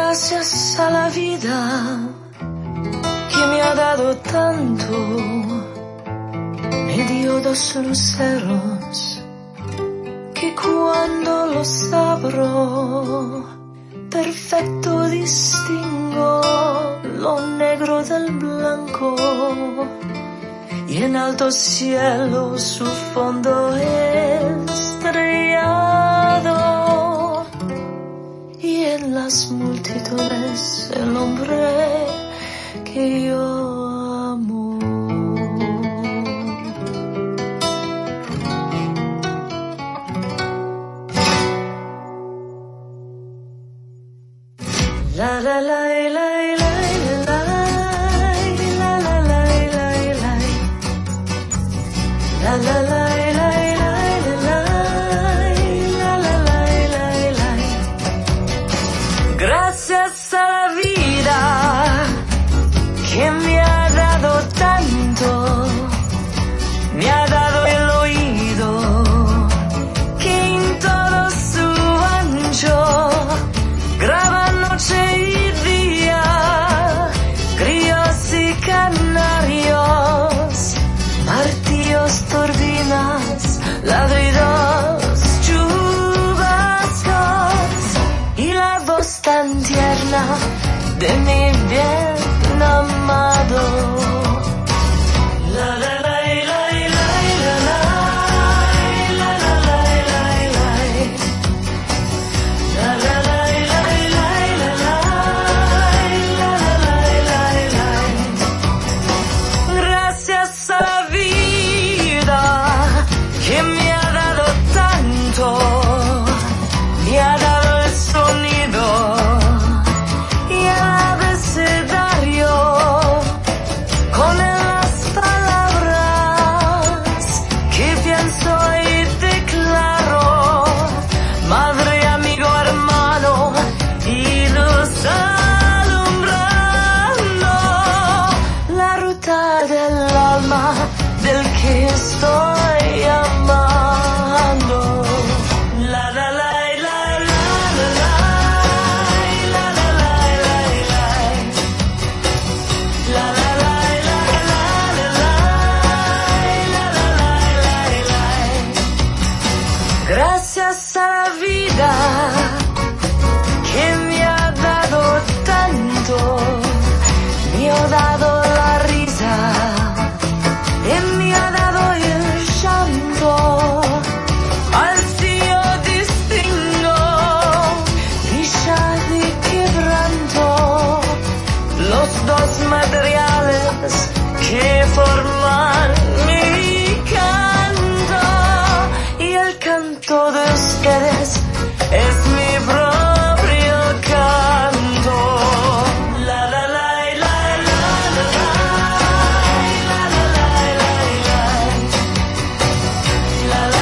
Gracias a la vida que me ha dado tanto, me dio dos luceros que cuando los abro, perfecto distingo lo negro del blanco, y en alto cielo su fondo estrellado, y en las multitudes el hombre que yo amo. La la la la la la la la la la la la. Gracias a la vida que me ha dado tanto, me ha dado el oído que en todo su ancho graba noche y día, grillos y canarios, martillos, turbinas, ladridos, chubascos y la voz tan tierna de mi bien amado. La la la la la la la la la la la. Gracias a la vida que me ha dado tanto, me ha dado el sonido y el abecedario, con las palabras que pienso y declaro, madre, amigo, hermano y luz alumbrando la ruta del alma del que estoy amando. La la la la la la la la la la la la. Gracias a la vida que me ha dado tanto, me ha dado la risa, me ha dado el llanto, así yo distingo dicha de quebranto, los dos materiales que forman mi canto, y el canto de ustedes es mi propio canto. La la la la la la la la la la la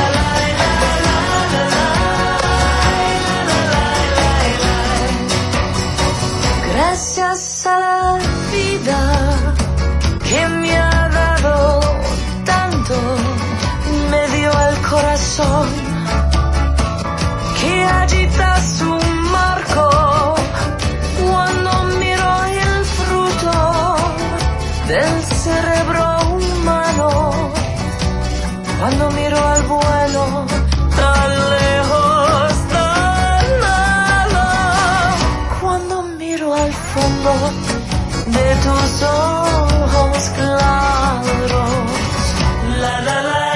la. Gracias a la vida que me ha dado tanto, me dio el corazón que agita su marco cuando miro el fruto del cerebro humano, cuando miro al bueno tan lejos, tan malo, cuando miro al fondo de tus ojos claros. La la la.